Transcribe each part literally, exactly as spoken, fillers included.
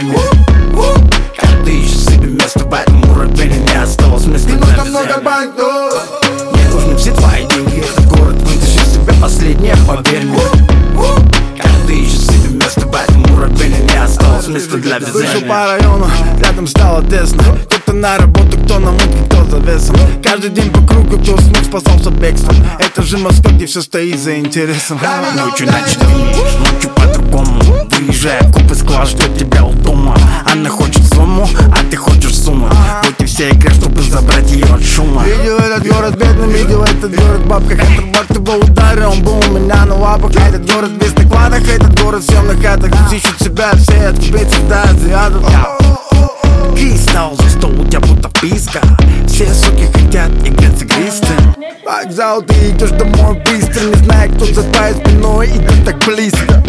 мне. Каждый ищет себе место в этом уровне, не осталось места для безумия. Много банкнот. Мне нужны все твои деньги, этот город вытащит себе последнее, поверь мне. Каждый ищет себе место в этом уровне, не осталось места для безумия. Вышел по району, рядом стало тесно. Кто-то на работу, кто на мутке, кто за весом. Каждый день по кругу, кто смог, спасался бегством. Это же Москва, где все стоит за интересом. Ночью иначе ты видишь, ночью по-другому. Выезжая в куб и склад, ждет тебя у дома. Она хочет сумму, а ты хочешь сумму. Будь и все игры, чтобы забрать ее от шума. Видел этот город бедным, видел этот город в бабках. Этот бак его удары, он был у меня на лапах. Этот город весь на кладах, этот город всем на хатах. Ищут себя все от кубейцев до азиатов. Ты стал за стол, у тебя будто вписка. Все суки хотят играть с игристым. Вокзал, ты идешь домой быстро, не зная, кто за твоей спиной идет так близко.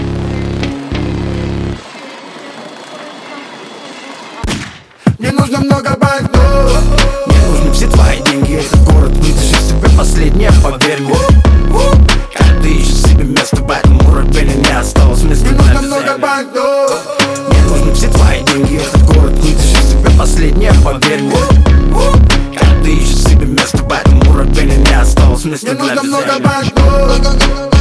Мне нужно много банкнот. Мне нужны все твои деньги, этот город вытащит себе последнее, поверь мне. Каждый ищет себе место в этом уровне, не осталось места Мне для нужно много банкнот. Мне нужны все твои деньги, этот город вытащит себе последнее, поверь мне. Каждый ищет себе место в этом уровне, не осталось места Мне для нужно много безумия. банкнот.